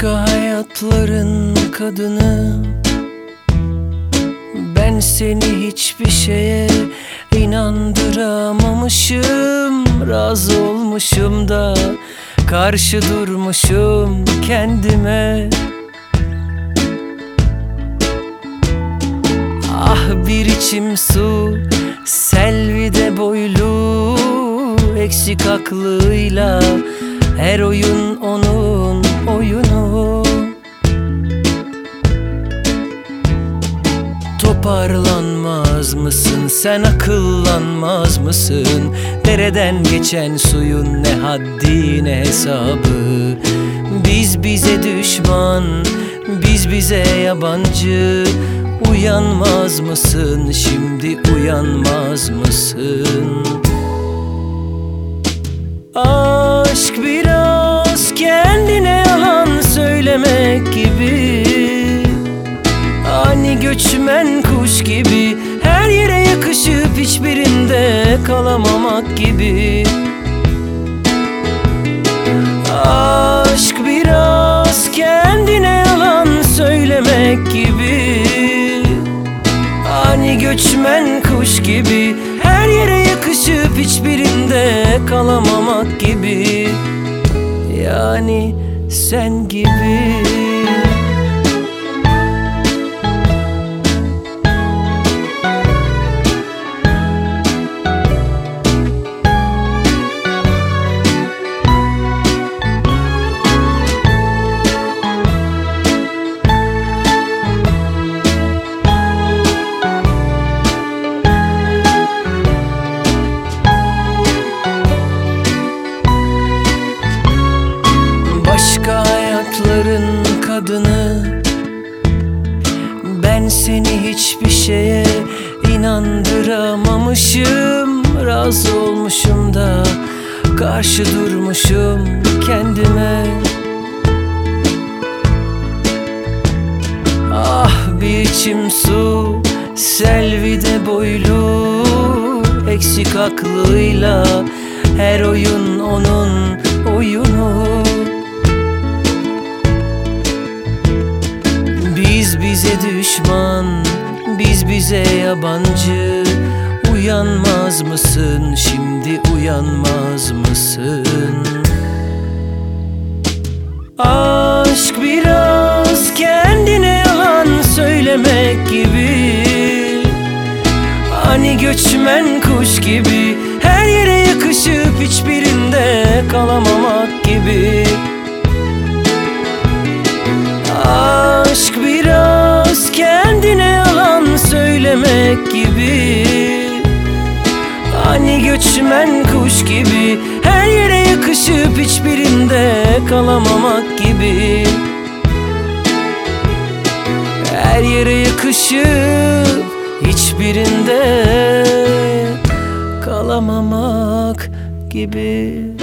Başka hayatların kadını, ben seni hiçbir şeye inandıramamışım. Razı olmuşum da karşı durmuşum kendime. Ah bir içim su, Selvi'de boylu, eksik aklıyla her oyun onun oyunu. Toparlanmaz mısın sen, akıllanmaz mısın? Dereden geçen suyun ne haddi ne hesabı. Biz bize düşman, biz bize yabancı. Uyanmaz mısın şimdi, uyanmaz mısın? Aşk biraz kendine yalan söylemek gibi, ani göçmen kuş gibi, her yere yakışıp hiçbirinde kalamamak gibi. Aşk biraz kendine yalan söylemek gibi, ani göçmen kuş gibi, her yere yakışıp hiçbirinde kalamamak gibi. Yani sen gibi. Başka hayatların kadını, ben seni hiçbir şeye inandıramamışım. Razı olmuşum da karşı durmuşum kendime. Ah bir içim su, Selvi'de boylu, eksik aklıyla her oyun onun oyunu. Biz bize düşman, biz bize yabancı. Uyanmaz mısın şimdi, uyanmaz mısın? Aşk biraz kendine yalan söylemek gibi, ani göçmen kuş gibi, her yere yakışıp hiçbirinde kalamamak gibi. Aşk biraz kendine yalan söylemek gibi, ani göçmen kuş gibi, her yere yakışıp hiçbirinde kalamamak gibi. Her yere yakışıp hiçbirinde kalamamak gibi.